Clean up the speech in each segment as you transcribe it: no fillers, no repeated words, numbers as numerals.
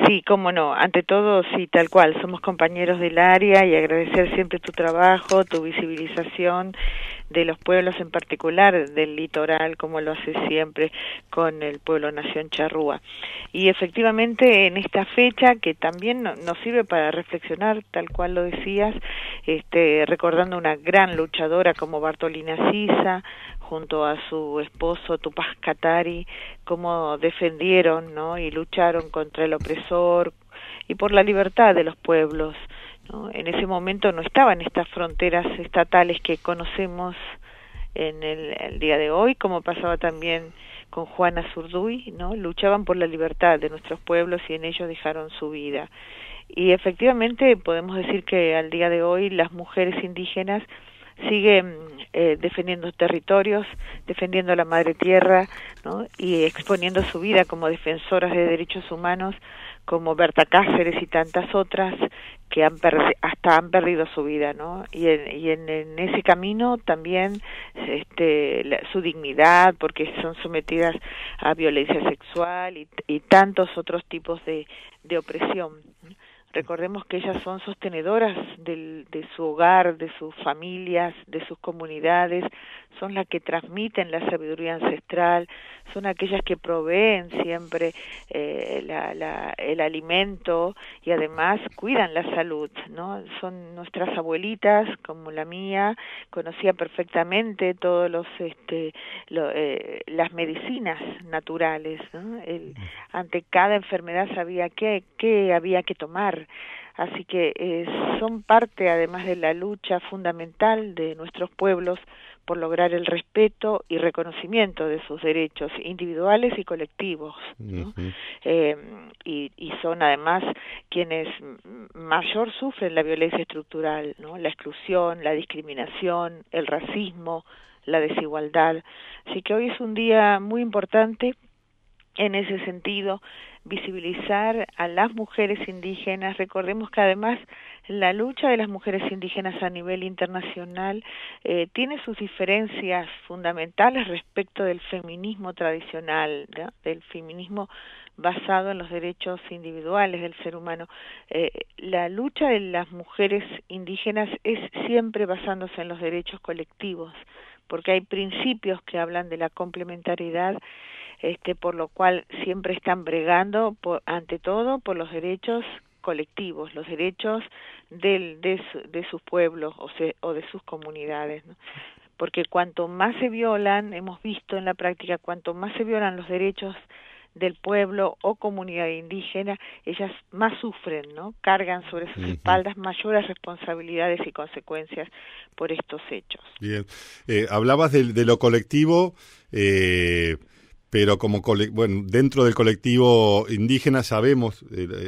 Sí, cómo no. Ante todo, sí, tal cual. Somos compañeros del área y agradecer siempre tu trabajo, tu visibilización de los pueblos, en particular del litoral, como lo hace siempre con el pueblo Nación Charrúa. Y efectivamente, en esta fecha, que también nos sirve para reflexionar, tal cual lo decías, recordando una gran luchadora como Bartolina Sisa, junto a su esposo Tupac Katari, cómo defendieron, ¿no?, y lucharon contra el opresor y por la libertad de los pueblos, ¿no? En ese momento no estaban estas fronteras estatales que conocemos en el día de hoy, como pasaba también con Juana Zurduy, ¿no? Luchaban por la libertad de nuestros pueblos y en ello dejaron su vida. Y efectivamente podemos decir que al día de hoy las mujeres indígenas siguen defendiendo territorios, defendiendo la madre tierra, ¿no?, y exponiendo su vida como defensoras de derechos humanos, como Berta Cáceres y tantas otras que hasta han perdido su vida, ¿no? Y en ese camino también su dignidad, porque son sometidas a violencia sexual y tantos otros tipos de opresión. Recordemos que ellas son sostenedoras de su hogar, de sus familias, de sus comunidades, son las que transmiten la sabiduría ancestral, son aquellas que proveen siempre el alimento y además cuidan la salud, ¿no? Son nuestras abuelitas, como la mía, conocía perfectamente todos las medicinas naturales, ¿no? Ante cada enfermedad sabía qué había que tomar. Así que son parte, además de la lucha fundamental de nuestros pueblos por lograr el respeto y reconocimiento de sus derechos individuales y colectivos, ¿no? Y son además quienes mayor sufren la violencia estructural, ¿no?, la exclusión, la discriminación, el racismo, la desigualdad. Así que hoy es un día muy importante en ese sentido, visibilizar a las mujeres indígenas. Recordemos que además la lucha de las mujeres indígenas a nivel internacional tiene sus diferencias fundamentales respecto del feminismo tradicional, ¿no?, del feminismo basado en los derechos individuales del ser humano. La lucha de las mujeres indígenas es siempre basándose en los derechos colectivos, porque hay principios que hablan de la complementariedad, por lo cual siempre están bregando, ante todo, por los derechos colectivos, los derechos de sus pueblos o de sus comunidades, ¿no? Porque cuanto más se violan, hemos visto en la práctica, cuanto más se violan los derechos del pueblo o comunidad indígena, ellas más sufren, ¿no? Cargan sobre sus espaldas mayores responsabilidades y consecuencias por estos hechos. Bien. Hablabas de lo colectivo, pero dentro del colectivo indígena sabemos,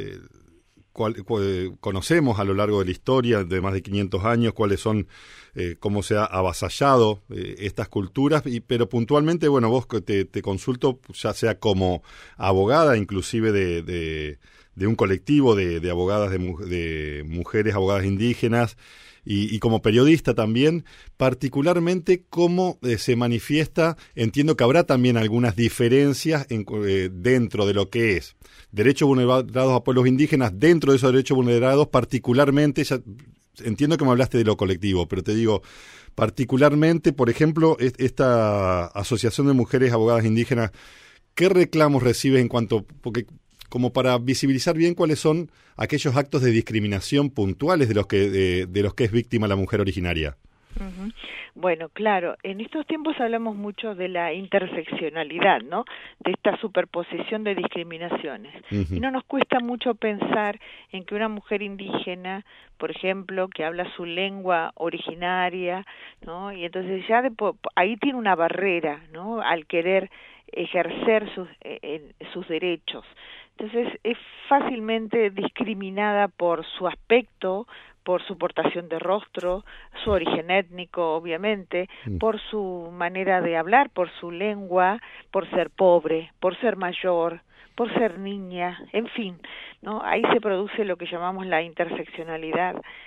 conocemos a lo largo de la historia de más de 500 años cuáles son, cómo se ha avasallado estas culturas, pero puntualmente, bueno, vos te consulto, ya sea como abogada inclusive de un colectivo de abogadas, de mujeres abogadas indígenas, y como periodista también, particularmente cómo se manifiesta. Entiendo que habrá también algunas diferencias dentro de lo que es derechos vulnerados a pueblos indígenas, dentro de esos derechos vulnerados, particularmente, entiendo que me hablaste de lo colectivo, pero te digo, particularmente, por ejemplo, esta Asociación de Mujeres Abogadas Indígenas, ¿qué reclamos recibe porque como para visibilizar bien cuáles son aquellos actos de discriminación puntuales de los que es víctima la mujer originaria? Uh-huh. Bueno, claro, en estos tiempos hablamos mucho de la interseccionalidad, ¿no?, de esta superposición de discriminaciones. Uh-huh. Y no nos cuesta mucho pensar en que una mujer indígena, por ejemplo, que habla su lengua originaria, ¿no?, y entonces ya ahí tiene una barrera, ¿no?, al querer ejercer sus derechos. Entonces es fácilmente discriminada por su aspecto, por su portación de rostro, su origen étnico, obviamente, por su manera de hablar, por su lengua, por ser pobre, por ser mayor, por ser niña, en fin, ¿no? Ahí se produce lo que llamamos la interseccionalidad.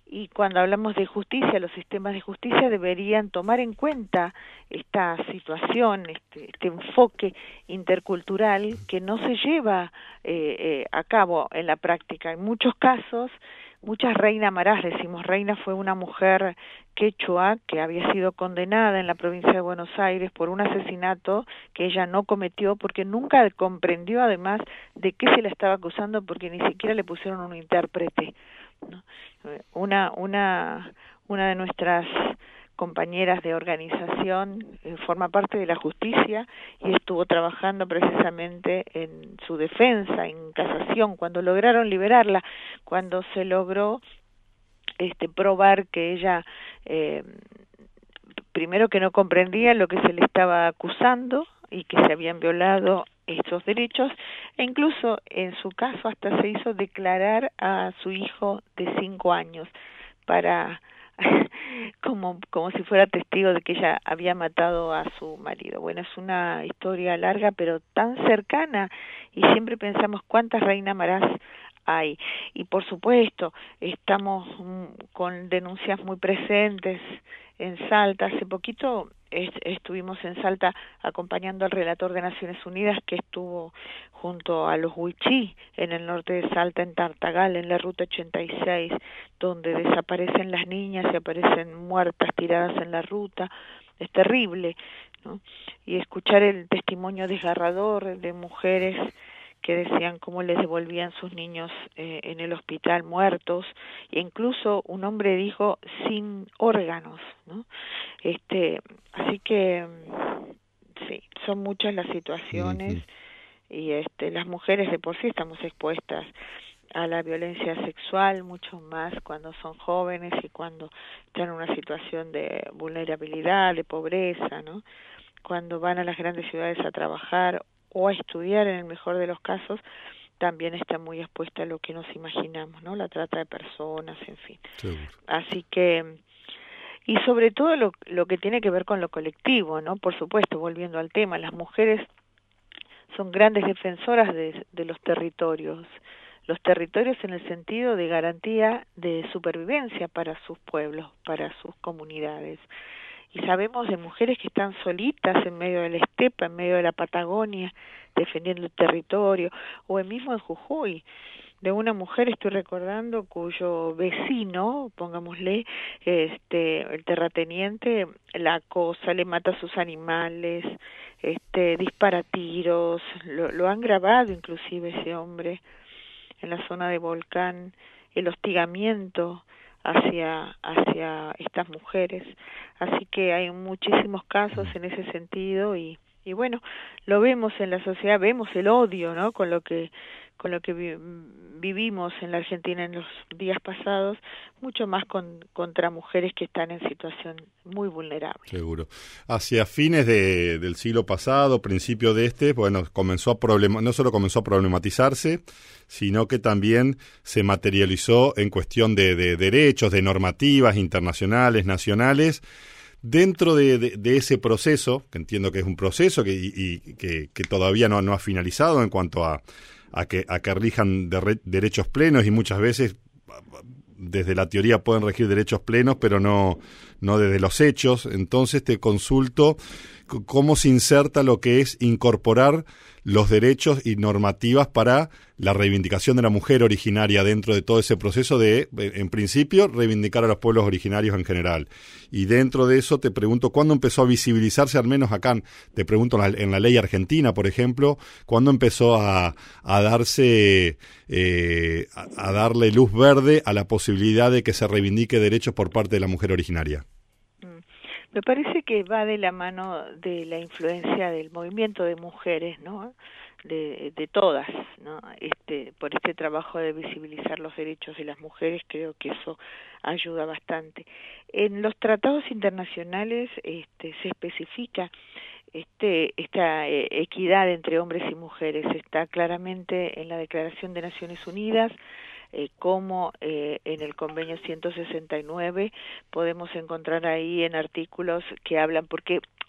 y cuando hablamos de justicia, los sistemas de justicia deberían tomar en cuenta esta situación, este enfoque intercultural que no se lleva a cabo en la práctica. En muchos casos, muchas Reina Marás, decimos Reina, fue una mujer quechua que había sido condenada en la provincia de Buenos Aires por un asesinato que ella no cometió porque nunca comprendió además de qué se la estaba acusando porque ni siquiera le pusieron un intérprete, ¿no? Una de nuestras compañeras de organización forma parte de la justicia y estuvo trabajando precisamente en su defensa, en casación, cuando lograron liberarla, cuando se logró probar que ella primero que no comprendía lo que se le estaba acusando y que se habían violado estos derechos, e incluso en su caso hasta se hizo declarar a su hijo de 5 años para como si fuera testigo de que ella había matado a su marido. Bueno, es una historia larga pero tan cercana y siempre pensamos cuántas Reina Marás hay. Y por supuesto, estamos con denuncias muy presentes en Salta. Hace poquito estuvimos en Salta acompañando al relator de Naciones Unidas que estuvo junto a los Huichí en el norte de Salta, en Tartagal, en la ruta 86, donde desaparecen las niñas y aparecen muertas tiradas en la ruta. Es terrible, ¿no? Y escuchar el testimonio desgarrador de mujeres que decían cómo les devolvían sus niños en el hospital muertos, e incluso un hombre dijo sin órganos, ¿no? Así que sí, son muchas las situaciones y las mujeres de por sí estamos expuestas a la violencia sexual mucho más cuando son jóvenes y cuando están en una situación de vulnerabilidad, de pobreza, ¿no? Cuando van a las grandes ciudades a trabajar o a estudiar, en el mejor de los casos, también está muy expuesta a lo que nos imaginamos, ¿no? La trata de personas, en fin. Seguro. Así que, y sobre todo lo que tiene que ver con lo colectivo, ¿no? Por supuesto, volviendo al tema, las mujeres son grandes defensoras de los territorios en el sentido de garantía de supervivencia para sus pueblos, para sus comunidades. Y sabemos de mujeres que están solitas en medio de la estepa, en medio de la Patagonia, defendiendo el territorio, o mismo en Jujuy, de una mujer, estoy recordando, cuyo vecino, pongámosle, el terrateniente, la acosa, le mata a sus animales, dispara tiros, lo han grabado inclusive ese hombre en la zona de Volcán, el hostigamiento hacia estas mujeres. Así que hay muchísimos casos en ese sentido y bueno, lo vemos en la sociedad, vemos el odio, ¿no? Con lo que vivimos en la Argentina en los días pasados, mucho más contra mujeres que están en situación muy vulnerable. Seguro. Hacia fines del siglo pasado, principio de bueno, no solo comenzó a problematizarse, sino que también se materializó en cuestión de derechos, de normativas internacionales, nacionales. Dentro de ese proceso, que entiendo que es un proceso que todavía no ha finalizado en cuanto a que rijan derechos plenos, y muchas veces desde la teoría pueden regir derechos plenos, pero no desde los hechos. Entonces te consulto cómo se inserta lo que es incorporar los derechos y normativas para la reivindicación de la mujer originaria dentro de todo ese proceso de, en principio, reivindicar a los pueblos originarios en general. Y dentro de eso te pregunto, ¿cuándo empezó a visibilizarse, al menos acá, te pregunto en la ley argentina, por ejemplo, cuándo empezó a darse, a darle luz verde a la posibilidad de que se reivindique derechos por parte de la mujer originaria? Me parece que va de la mano de la influencia del movimiento de mujeres, ¿no? De todas, ¿no? Por este trabajo de visibilizar los derechos de las mujeres, creo que eso ayuda bastante. En los tratados internacionales se especifica esta equidad entre hombres y mujeres. Está claramente en la Declaración de Naciones Unidas, como en el convenio 169 podemos encontrar ahí en artículos que hablan, porque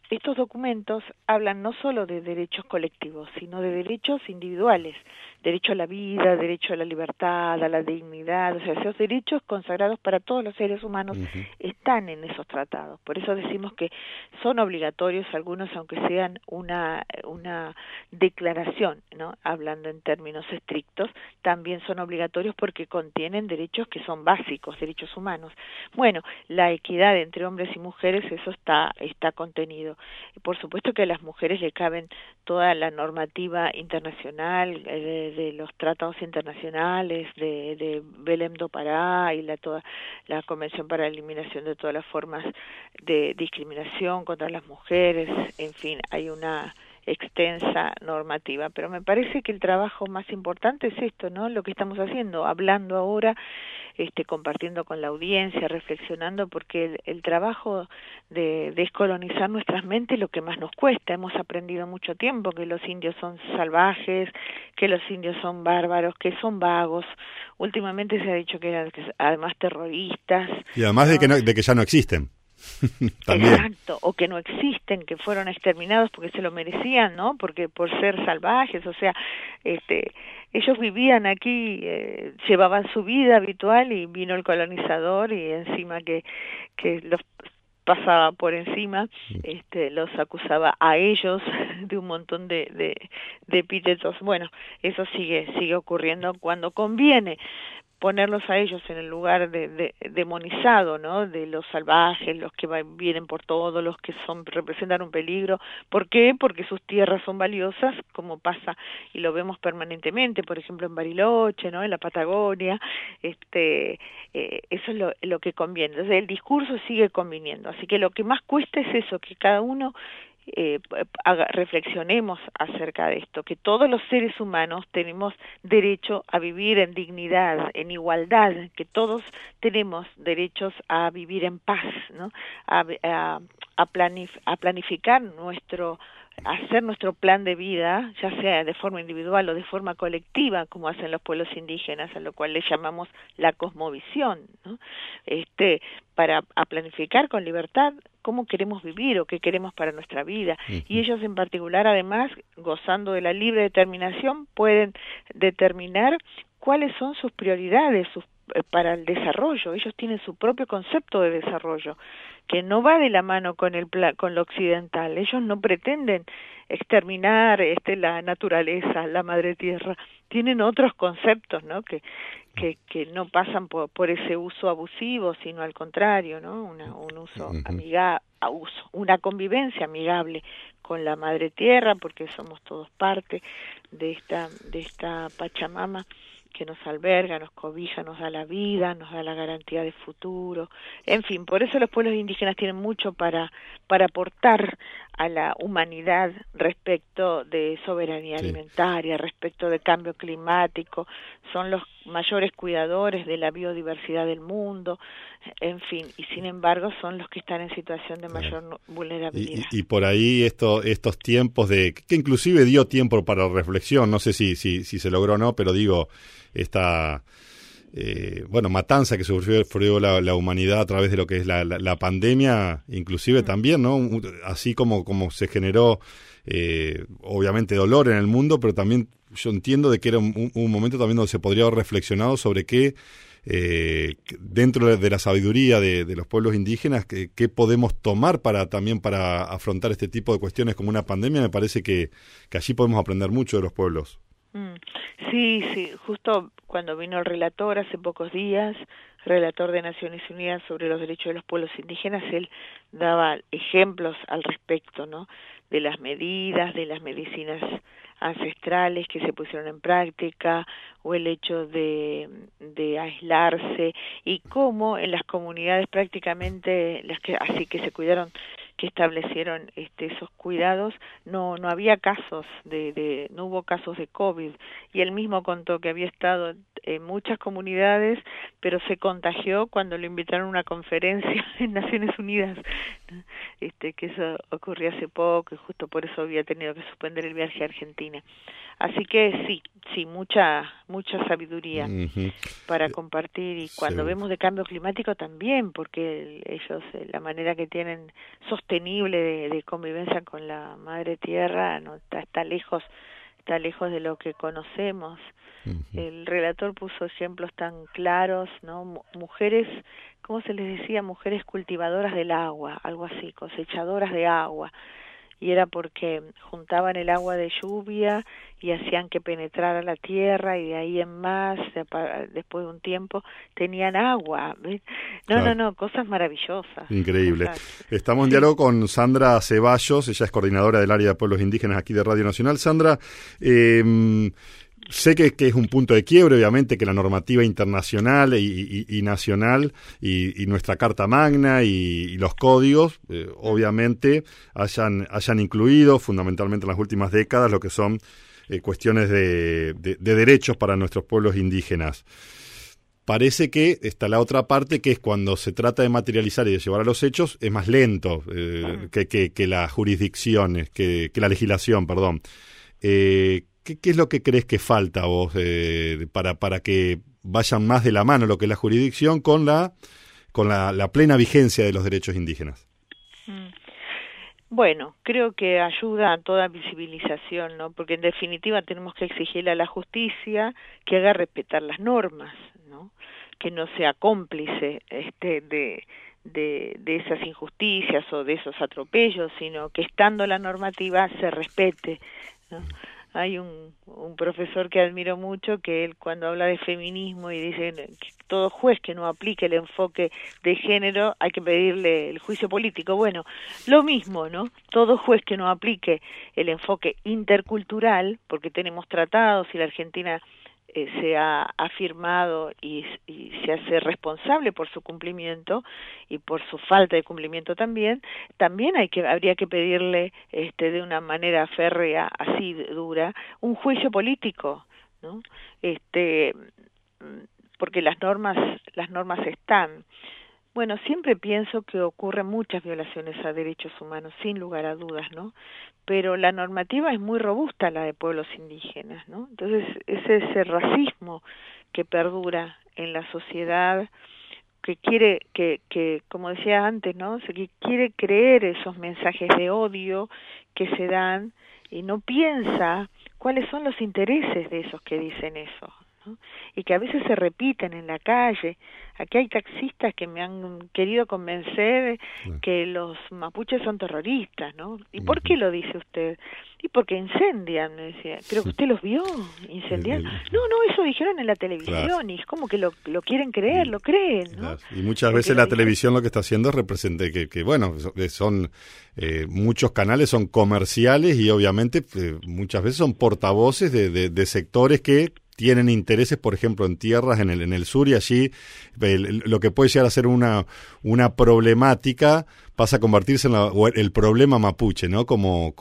estos documentos hablan no solo de derechos colectivos, sino de derechos individuales, derecho a la vida, derecho a la libertad, a la dignidad, o sea, esos derechos consagrados para todos los seres humanos están en esos tratados. Por eso decimos que son obligatorios algunos, aunque sean una declaración, ¿no? Hablando en términos estrictos, también son obligatorios porque contienen derechos que son básicos, derechos humanos. Bueno, la equidad entre hombres y mujeres, eso está contenido. Por supuesto que a las mujeres le caben toda la normativa internacional, de los tratados internacionales, de Belém do Pará y toda la Convención para la Eliminación de todas las formas de discriminación contra las mujeres, en fin, hay una extensa normativa, pero me parece que el trabajo más importante es esto, ¿no? Lo que estamos haciendo, hablando ahora, compartiendo con la audiencia, reflexionando, porque el trabajo de descolonizar nuestras mentes es lo que más nos cuesta. Hemos aprendido mucho tiempo que los indios son salvajes, que los indios son bárbaros, que son vagos. Últimamente se ha dicho que eran además terroristas. Y además de que ya no existen. También. Exacto, o que no existen, que fueron exterminados porque se lo merecían, ¿no? Porque por ser salvajes, o sea, ellos vivían aquí, llevaban su vida habitual y vino el colonizador y encima que los pasaba por encima, los acusaba a ellos de un montón de epítetos. Bueno, eso sigue ocurriendo cuando conviene ponerlos a ellos en el lugar demonizado, ¿no? De los salvajes, los que vienen por todo, los que representan un peligro. ¿Por qué? Porque sus tierras son valiosas, como pasa y lo vemos permanentemente, por ejemplo en Bariloche, ¿no? En la Patagonia, eso es lo que conviene. Entonces el discurso sigue conviniendo, así que lo que más cuesta es eso, que cada uno reflexionemos acerca de esto, que todos los seres humanos tenemos derecho a vivir en dignidad, en igualdad, que todos tenemos derechos a vivir en paz, ¿no? A planificar hacer nuestro plan de vida, ya sea de forma individual o de forma colectiva, como hacen los pueblos indígenas, a lo cual le llamamos la cosmovisión, ¿no? Para planificar con libertad cómo queremos vivir o qué queremos para nuestra vida. Y ellos en particular, además, gozando de la libre determinación, pueden determinar cuáles son sus prioridades, para el desarrollo. Ellos tienen su propio concepto de desarrollo, que no va de la mano con lo occidental. Ellos no pretenden exterminar la naturaleza, la madre tierra. Tienen otros conceptos, ¿no? Que no pasan por ese uso abusivo, sino al contrario, ¿no? Un uso una convivencia amigable con la madre tierra, porque somos todos parte de esta Pachamama que nos alberga, nos cobija, nos da la vida, nos da la garantía de futuro. En fin, por eso los pueblos indígenas tienen mucho para aportar a la humanidad respecto de soberanía alimentaria, respecto de cambio climático. Son los mayores cuidadores de la biodiversidad del mundo, en fin, y sin embargo son los que están en situación de mayor vulnerabilidad. Y por ahí estos tiempos que inclusive dio tiempo para reflexión, no sé si se logró o no, pero digo, esta matanza que sufrió la humanidad a través de lo que es la pandemia, inclusive también, ¿no? Así como se generó obviamente dolor en el mundo, pero también yo entiendo de que era un momento también donde se podría haber reflexionado sobre qué dentro de la sabiduría de los pueblos indígenas, qué podemos tomar para afrontar este tipo de cuestiones como una pandemia. Me parece que allí podemos aprender mucho de los pueblos. Sí, justo cuando vino el relator hace pocos días, relator de Naciones Unidas sobre los derechos de los pueblos indígenas, él daba ejemplos al respecto, ¿no? De las medidas, de las medicinas ancestrales que se pusieron en práctica, o el hecho de aislarse, y cómo en las comunidades prácticamente así que se cuidaron, que establecieron esos cuidados, no había casos no hubo casos de COVID, y él mismo contó que había estado en muchas comunidades, pero se contagió cuando lo invitaron a una conferencia en Naciones Unidas, ¿no? Que eso ocurrió hace poco y justo por eso había tenido que suspender el viaje a Argentina. Así que sí, mucha sabiduría para compartir, y cuando vemos de cambio climático también, porque ellos, la manera que tienen sostenible de convivencia con la madre tierra, no está lejos de lo que conocemos. El relator puso ejemplos tan claros, ¿no? Mujeres, ¿cómo se les decía? Mujeres cultivadoras del agua, algo así, cosechadoras de agua. Y era porque juntaban el agua de lluvia y hacían que penetrara la tierra, y de ahí en más, después de un tiempo, tenían agua. No, cosas maravillosas. Increíble. Estamos en diálogo con Sandra Ceballos, ella es coordinadora del área de pueblos indígenas aquí de Radio Nacional. Sandra, sé que es un punto de quiebre, obviamente, que la normativa internacional y nacional y nuestra Carta Magna y los códigos, obviamente, hayan incluido, fundamentalmente en las últimas décadas, lo que son cuestiones de derechos para nuestros pueblos indígenas. Parece que está la otra parte, que es cuando se trata de materializar y de llevar a los hechos, es más lento que las jurisdicciones, que la legislación, perdón. ¿Qué es lo que crees que falta vos para que vayan más de la mano lo que es la jurisdicción con la plena vigencia de los derechos indígenas? Bueno, creo que ayuda a toda visibilización, ¿no? Porque en definitiva tenemos que exigirle a la justicia que haga respetar las normas, ¿no? Que no sea cómplice de esas injusticias o de esos atropellos, sino que estando la normativa se respete, ¿no? Hay un profesor que admiro mucho, que él cuando habla de feminismo y dice que todo juez que no aplique el enfoque de género hay que pedirle el juicio político. Bueno, lo mismo, ¿no? Todo juez que no aplique el enfoque intercultural, porque tenemos tratados y la Argentina se ha afirmado y se hace responsable por su cumplimiento y por su falta de cumplimiento también habría que pedirle de una manera férrea, así dura, un juicio político, ¿no? Porque las normas están. Bueno, siempre pienso que ocurren muchas violaciones a derechos humanos, sin lugar a dudas, ¿no? Pero la normativa es muy robusta, la de pueblos indígenas, ¿no? Entonces, ese racismo que perdura en la sociedad, que quiere, que como decía antes, ¿no? Que quiere creer esos mensajes de odio que se dan y no piensa cuáles son los intereses de esos que dicen eso, ¿no? Y que a veces se repiten en la calle. Aquí hay taxistas que me han querido convencer que los mapuches son terroristas, ¿no? ¿Y por qué lo dice usted? Y porque incendian, me decía. ¿Pero usted los vio incendiar? No, eso dijeron en la televisión, claro. Y es como que lo quieren creer, lo creen, ¿no? Claro. Y muchas veces la televisión lo que está haciendo es representar que bueno, son muchos canales son comerciales y obviamente muchas veces son portavoces de sectores que tienen intereses, por ejemplo, en tierras en el sur, y allí lo que puede llegar a ser una problemática pasa a convertirse en el problema mapuche, ¿no? Como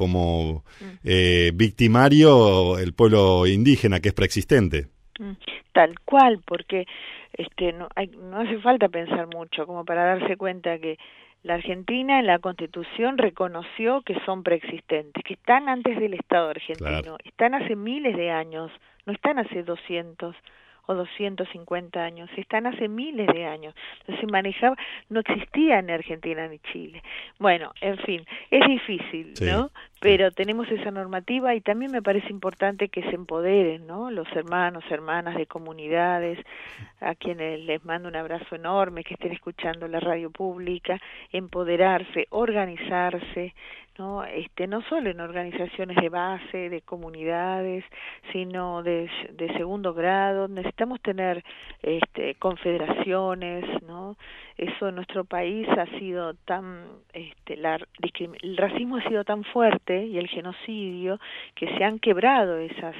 victimario el pueblo indígena, que es preexistente. Tal cual, porque no hace falta pensar mucho como para darse cuenta que la Argentina en la Constitución reconoció que son preexistentes, que están antes del Estado argentino, claro. Están hace miles de años, no están hace 200 o 250 años, están hace miles de años. Entonces se manejaba, no existía en Argentina ni Chile. Bueno, en fin, es difícil, sí, ¿no? Pero tenemos esa normativa y también me parece importante que se empoderen, ¿no? Los hermanos, hermanas de comunidades, a quienes les mando un abrazo enorme, que estén escuchando la radio pública, empoderarse, organizarse, ¿no? No solo en organizaciones de base, de comunidades, sino de segundo grado. Necesitamos tener confederaciones, ¿no? Eso en nuestro país ha sido tan, el racismo ha sido tan fuerte y el genocidio que se han quebrado esas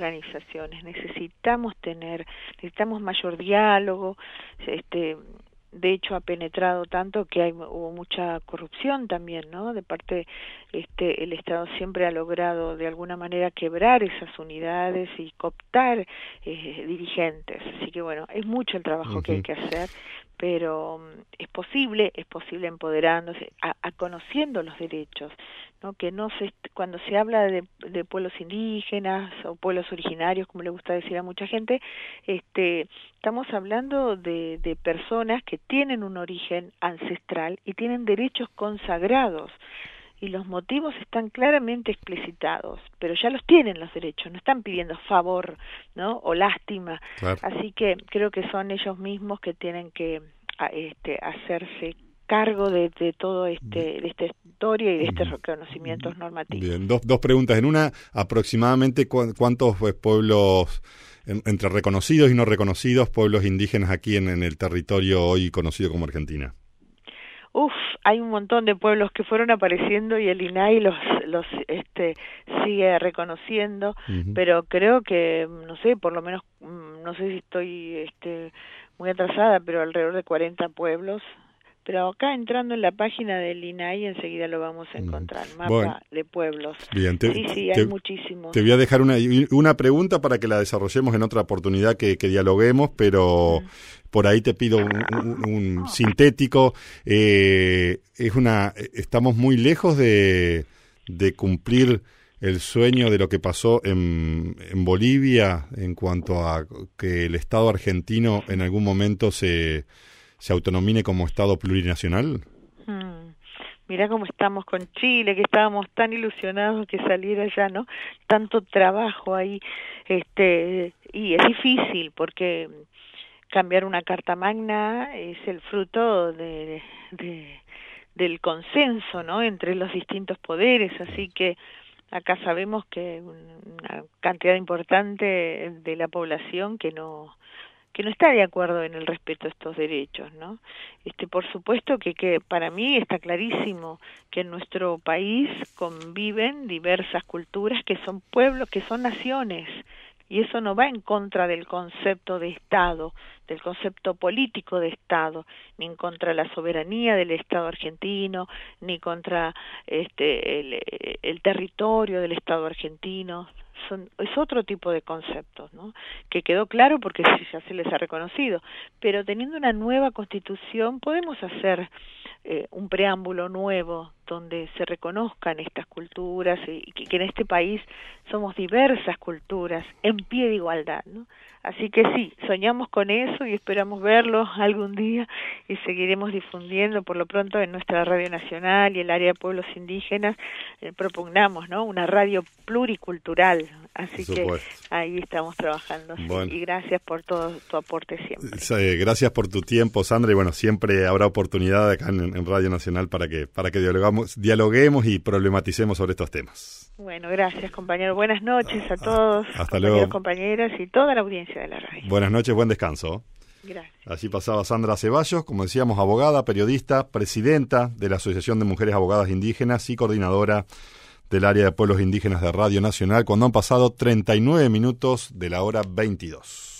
organizaciones. Necesitamos mayor diálogo, de hecho ha penetrado tanto que hubo mucha corrupción también, ¿no? De parte, el Estado siempre ha logrado de alguna manera quebrar esas unidades y cooptar dirigentes. Así que bueno, es mucho el trabajo que hay que hacer, pero es posible empoderándose, conociendo los derechos, ¿no? Que cuando se habla de pueblos indígenas o pueblos originarios, como le gusta decir a mucha gente, estamos hablando de personas que tienen un origen ancestral y tienen derechos consagrados, y los motivos están claramente explicitados, pero ya los tienen los derechos, no están pidiendo favor, ¿no? O lástima. Claro. Así que creo que son ellos mismos que tienen que hacerse cargo de todo de esta historia y de estos reconocimientos normativos. Bien, dos preguntas. En una, aproximadamente cuántos pueblos, entre reconocidos y no reconocidos, pueblos indígenas aquí en el territorio hoy conocido como Argentina? Hay un montón de pueblos que fueron apareciendo y el INAI los sigue reconociendo, pero creo que, no sé, por lo menos, no sé si estoy muy atrasada, pero alrededor de 40 pueblos. Pero acá entrando en la página del INAI enseguida lo vamos a encontrar, mapa de pueblos. Bien, hay muchísimos. Te voy a dejar una pregunta para que la desarrollemos en otra oportunidad que dialoguemos, pero por ahí te pido un sintético. Estamos muy lejos de cumplir el sueño de lo que pasó en Bolivia en cuanto a que el Estado argentino en algún momento se autonomine como Estado plurinacional. Mirá cómo estamos con Chile, que estábamos tan ilusionados que saliera ya, ¿no? Tanto trabajo ahí, y es difícil porque cambiar una carta magna es el fruto del consenso, ¿no? Entre los distintos poderes, así que acá sabemos que una cantidad importante de la población que no está de acuerdo en el respeto a estos derechos, ¿no? Por supuesto que para mí está clarísimo que en nuestro país conviven diversas culturas que son pueblos, que son naciones, y eso no va en contra del concepto de Estado, del concepto político de Estado, ni en contra la soberanía del Estado argentino, ni contra el territorio del Estado argentino. Es otro tipo de conceptos, ¿no? Que quedó claro porque ya se les ha reconocido, pero teniendo una nueva constitución podemos hacer un preámbulo nuevo donde se reconozcan estas culturas y que en este país somos diversas culturas en pie de igualdad, ¿no? Así que sí, soñamos con eso y esperamos verlo algún día y seguiremos difundiendo. Por lo pronto en nuestra Radio Nacional y el área de pueblos indígenas propugnamos, ¿no? Una radio pluricultural, así que ahí estamos trabajando. Bueno. Sí, y gracias por todo tu aporte siempre. Gracias por tu tiempo, Sandra, y bueno, siempre habrá oportunidad acá en Radio Nacional para que dialoguemos y problematicemos sobre estos temas. Bueno, gracias, compañero. Buenas noches a todos, hasta luego, compañeras y toda la audiencia de la radio. Buenas noches, buen descanso. Gracias. Allí pasaba Sandra Ceballos, como decíamos, abogada, periodista, presidenta de la Asociación de Mujeres Abogadas Indígenas y coordinadora del área de pueblos indígenas de Radio Nacional, cuando han pasado 39 minutos de la hora 22.